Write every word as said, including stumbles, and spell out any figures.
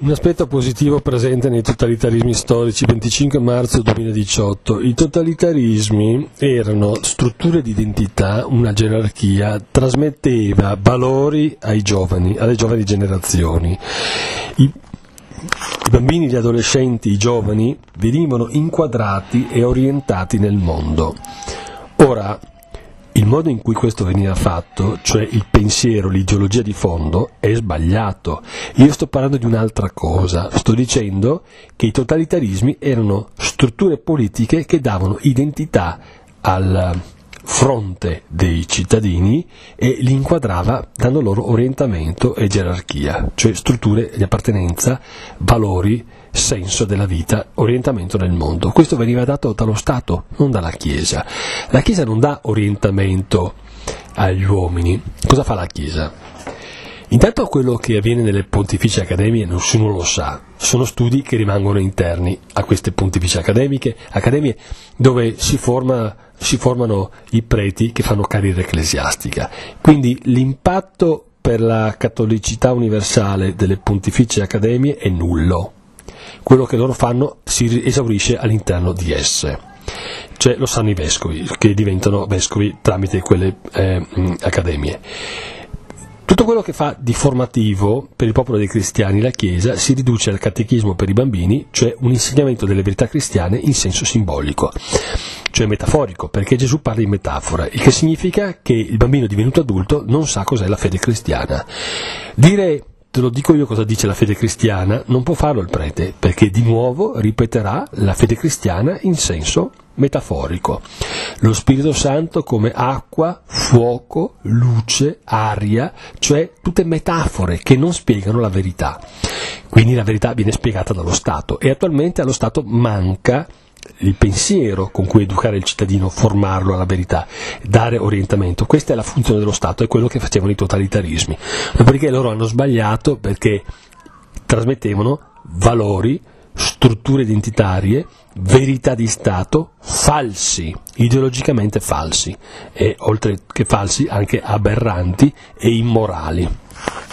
Un aspetto positivo presente nei totalitarismi storici. Venticinque marzo duemiladiciotto. I totalitarismi erano strutture di identità, una gerarchia, trasmetteva valori ai giovani, alle giovani generazioni. I, i bambini, gli adolescenti, i giovani venivano inquadrati e orientati nel mondo. Ora, il modo in cui questo veniva fatto, cioè il pensiero, l'ideologia di fondo, è sbagliato. Io sto parlando di un'altra cosa, sto dicendo che i totalitarismi erano strutture politiche che davano identità al fronte dei cittadini e li inquadrava dando loro orientamento e gerarchia, cioè strutture di appartenenza, valori, senso della vita, orientamento nel mondo. Questo veniva dato dallo Stato, non dalla Chiesa. La Chiesa non dà orientamento agli uomini. Cosa fa la Chiesa? Intanto quello che avviene nelle pontificie accademie nessuno lo sa, sono studi che rimangono interni a queste pontificie accademiche, accademie dove si, forma, si formano i preti che fanno carriera ecclesiastica. Quindi l'impatto per la cattolicità universale delle pontificie accademie è nullo. Quello che loro fanno si esaurisce all'interno di esse, cioè lo sanno i vescovi, che diventano vescovi tramite quelle eh, accademie. Tutto quello che fa di formativo per il popolo dei cristiani la Chiesa si riduce al catechismo per i bambini, cioè un insegnamento delle verità cristiane in senso simbolico, cioè metaforico, perché Gesù parla in metafora, il che significa che il bambino divenuto adulto non sa cos'è la fede cristiana. Dire te lo dico io cosa dice la fede cristiana, non può farlo il prete, perché di nuovo ripeterà la fede cristiana in senso metaforico. Lo Spirito Santo come acqua, fuoco, luce, aria, cioè tutte metafore che non spiegano la verità. Quindi la verità viene spiegata dallo Stato e attualmente allo Stato manca il pensiero con cui educare il cittadino, formarlo alla verità, dare orientamento. Questa è la funzione dello Stato, è quello che facevano i totalitarismi. Dopodiché loro hanno sbagliato perché trasmettevano valori, strutture identitarie, verità di Stato falsi, ideologicamente falsi e oltre che falsi anche aberranti e immorali.